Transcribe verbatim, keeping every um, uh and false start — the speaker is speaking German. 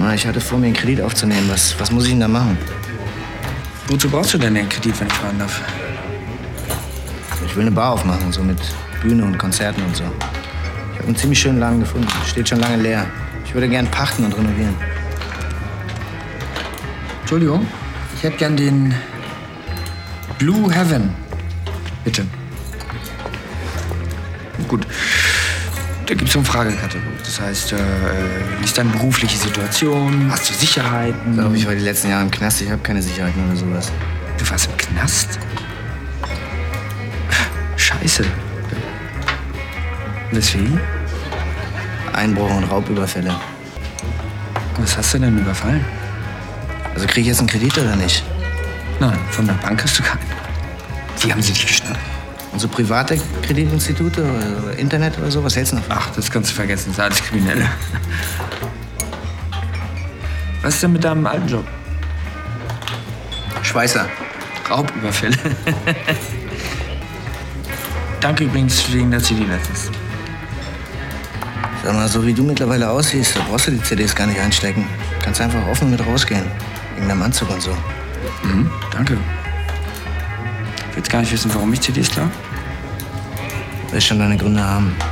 mal, ich hatte vor, mir einen Kredit aufzunehmen. Was, was muss ich denn da machen? Wozu brauchst du denn den Kredit, wenn ich fragen darf? Ich will eine Bar aufmachen, so mit Bühne und Konzerten und so. Ich habe einen ziemlich schönen Laden gefunden. Steht schon lange leer. Ich würde gern pachten und renovieren. Entschuldigung, ich hätte gern den Blue Heaven. Bitte. Gut. Da gibt es so einen Fragekatalog. Das heißt, äh, wie ist deine berufliche Situation? Hast du Sicherheiten? Ich glaube, ich war die letzten Jahre im Knast. Ich habe keine Sicherheiten oder sowas. Du warst im Knast? Scheiße. Weswegen? Einbruch und Raubüberfälle. Was hast du denn überfallen? Also kriege ich jetzt einen Kredit oder nicht? Nein, von der Bank hast du keinen. Wie haben sie dich geschnappt? Und so private Kreditinstitute oder Internet oder so, was hältst du davon? Ach, das kannst du vergessen, das ist alles Kriminelle. Was ist denn mit deinem alten Job? Schweißer. Raubüberfälle. Danke übrigens wegen der C D letztens. Sag mal, so wie du mittlerweile aussiehst, da brauchst du die C Ds gar nicht einstecken. Kannst einfach offen mit rausgehen. Wegen deinem Anzug und so. Mhm, danke. Ich will jetzt gar nicht wissen, warum ich C Ds klar. Du wirst schon deine Gründe haben.